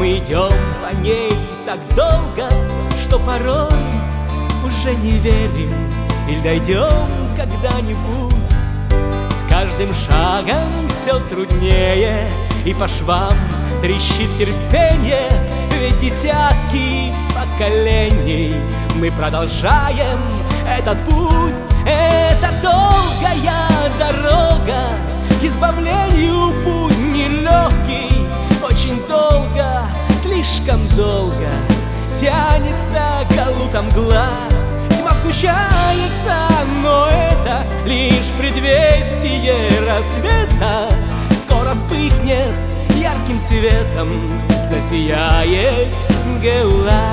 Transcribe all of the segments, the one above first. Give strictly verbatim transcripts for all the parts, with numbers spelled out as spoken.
Мы идем по ней так долго, что порой уже не верим, или дойдем когда-нибудь. С каждым шагом все труднее, и по швам трещит терпение. Ведь десятки поколений мы продолжаем этот путь. Это долгая дорога к избавлению, путь нелегкий. Очень долго, слишком долго тянется галута мгла. Тьма сгущается, но это лишь предвестие рассвета. Скоро вспыхнет ярким светом, засияет Геула.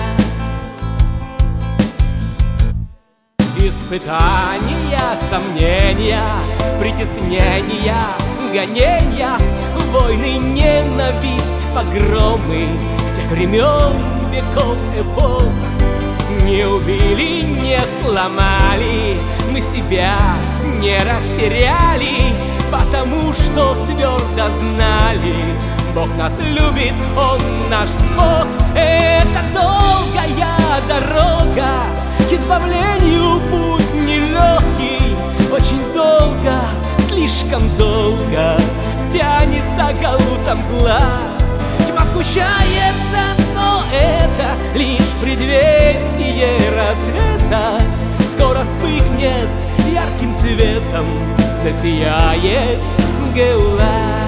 Испытания, сомнения, притеснения, гонения, войны, ненависть, погромы всех времен, веков, эпох. Не убили, не сломали, мы себя не растеряли, потому что твердо знали: Бог нас любит, Он наш Бог. Это долгая дорога к избавлению, путь нелегкий. Очень долго, слишком долго тянется галута мгла. Тьма сгущается, но это лишь предвестие рассвета. Скоро вспыхнет ярким светом, засияет Геула.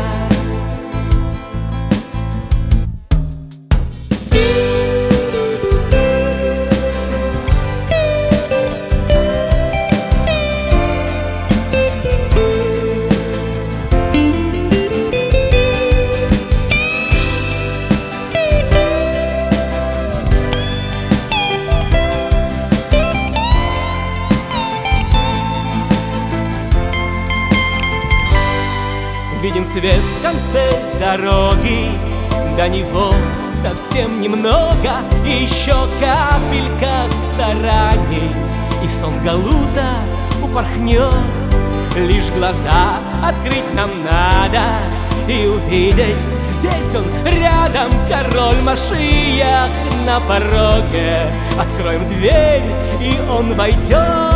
Виден свет в конце дороги, до него совсем немного, и еще капелька стараний, и сон галута упорхнет. Лишь глаза открыть нам надо и увидеть: здесь он рядом, король Машиах на пороге. Откроем дверь, и он войдет.